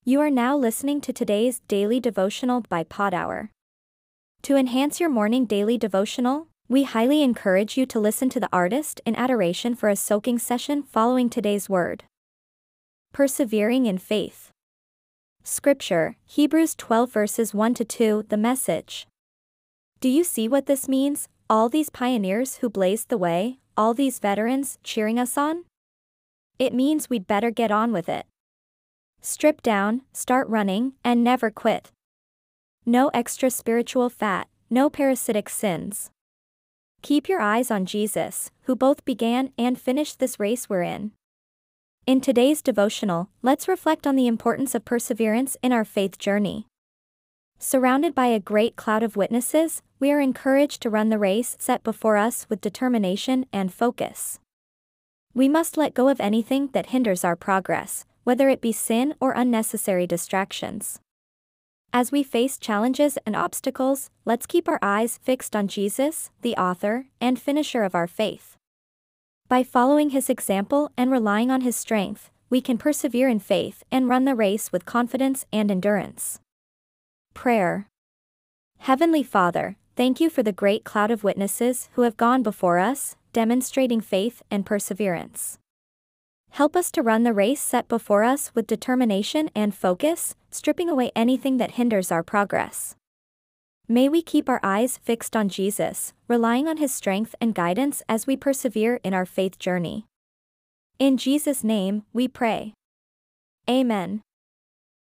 You are now listening to today's daily devotional by Pod Hour. To enhance your morning daily devotional, we highly encourage you to listen to the artist in adoration for a soaking session following today's word. Persevering in faith. Scripture, Hebrews 12 verses 1-2, the Message. Do you see what this means? All these pioneers who blazed the way, all these veterans cheering us on? It means we'd better get on with it. Strip down, start running, and never quit. No extra spiritual fat, no parasitic sins. Keep your eyes on Jesus, who both began and finished this race we're in. In today's devotional, let's reflect on the importance of perseverance in our faith journey. Surrounded by a great cloud of witnesses, we are encouraged to run the race set before us with determination and focus. We must let go of anything that hinders our progress, whether it be sin or unnecessary distractions. As we face challenges and obstacles, let's keep our eyes fixed on Jesus, the author and finisher of our faith. By following his example and relying on his strength, we can persevere in faith and run the race with confidence and endurance. Prayer. Heavenly Father, thank you for the great cloud of witnesses who have gone before us, demonstrating faith and perseverance. Help us to run the race set before us with determination and focus, stripping away anything that hinders our progress. May we keep our eyes fixed on Jesus, relying on his strength and guidance as we persevere in our faith journey. In Jesus' name, we pray. Amen.